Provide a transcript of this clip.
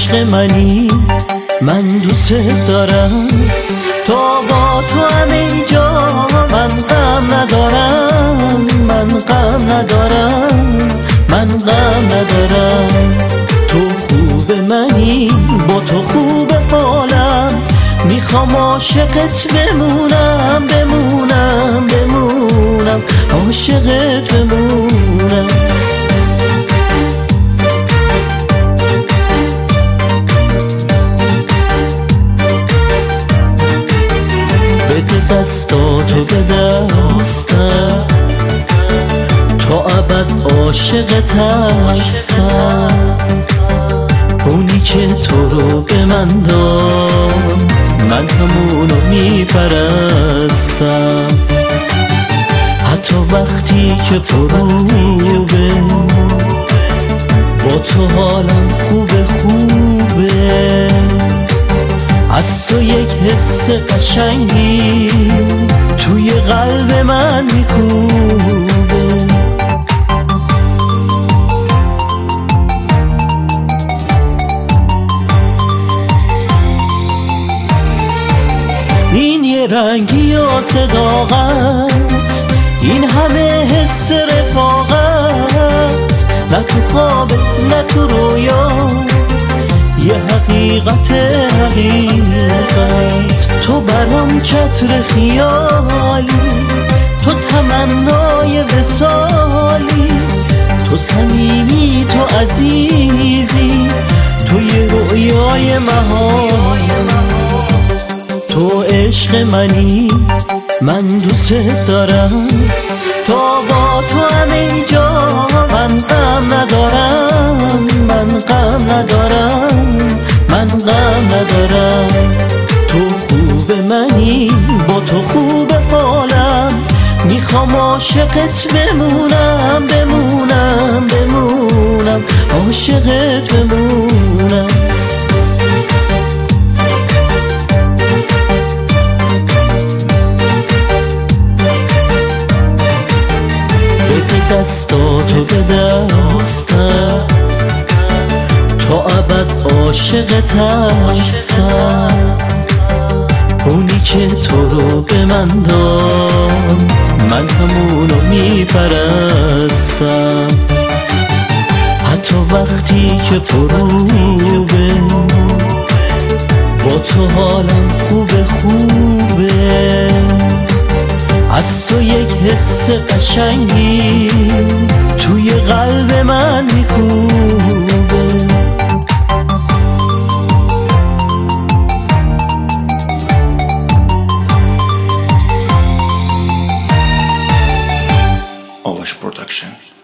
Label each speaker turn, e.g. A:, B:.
A: عشق منی، من دوست دارم. تا با تو همه جا من غم ندارم، من غم ندارم، من غم ندارم. تو خوب منی، با تو خوب حالم، میخوام عاشقت بمونم بمونم بمونم، عاشقت بمونم. بده دستاتو به دستم، تا ابد عاشقت هستم. اونی که تو رو به من داد، من همونو میپرستم. حتی وقتی که پروبه، با تو حالم خوبه خوبه. از تو یک حس قشنگی توی قلب من میکوبه. این یه رنگی یا صداقت، این همه حس رفاقت، نه تو خواب نه تو رویا، یه حقیقت حقیقت. تو برام چتر خیالی، تو تمنای وصالی، تو صمیمی، تو عزیزی، تو یه رویای محال. تو عشق منی، من دوست دارم. تا با تو همه جا من غم ندارم، من غم ندارم، من غم ندارم. تو خوب منی، با تو خوب حالم، میخوام عاشقت بمونم بمونم بمونم، عاشقت بمونم. بده دستاتو به دستم، تا ابد عاشقت هستم. اونی که تو رو به من داد، من همونو میپرستم. حتی وقتی که پروبه، با تو حالم خوبه خوبه. از تو یک حس قشنگی توی قلب من میکوبه.
B: آواش پروداکشن.